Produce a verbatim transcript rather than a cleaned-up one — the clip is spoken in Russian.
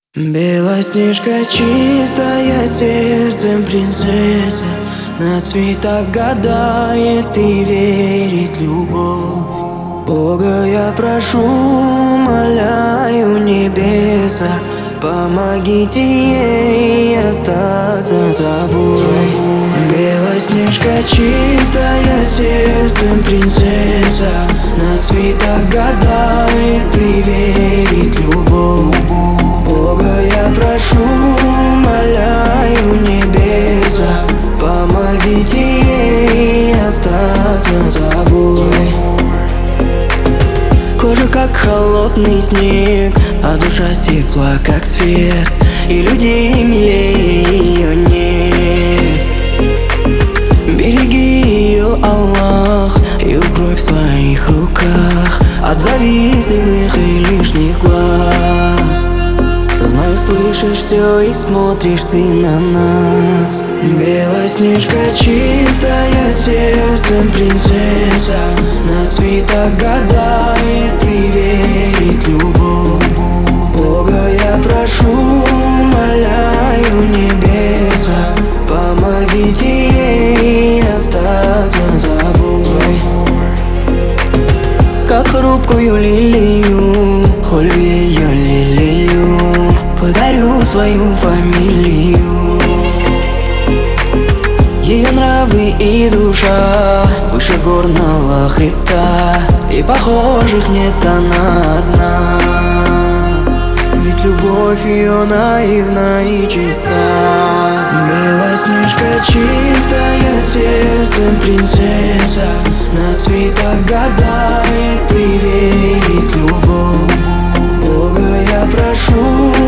Белоснежка чистая, сердцем принцесса, на цветах гадает и верит любовь. Бога я прошу, моляю небеса, помогите ей остаться собой. Белоснежка чистая, сердцем принцесса, на цветах гадает и верит любовь. Бога я прошу, моляю небеса, помогите ей остаться собой. Кожа как холодный снег, а душа тепла как свет, и людей милее ее нет. Береги ее, Аллах, ее кровь в твоих руках от завистливых и лишних глаз. Знаю, слышишь все и смотришь ты на нас. Белоснежка чистая, сердцем принцесса, на цветах гадает и верит любовь. Бога я прошу, моляю небеса, помогите ей остаться собой. Как хрупкую лилию, холь ее лилию, подарю свою фамилию. Ее нравы и душа выше горного хребта, и похожих нет, она одна. Ведь любовь ее наивна и чиста. Белоснежка чистая, сердцем принцесса, на цветах гадает и верит любовь. Бога я прошу,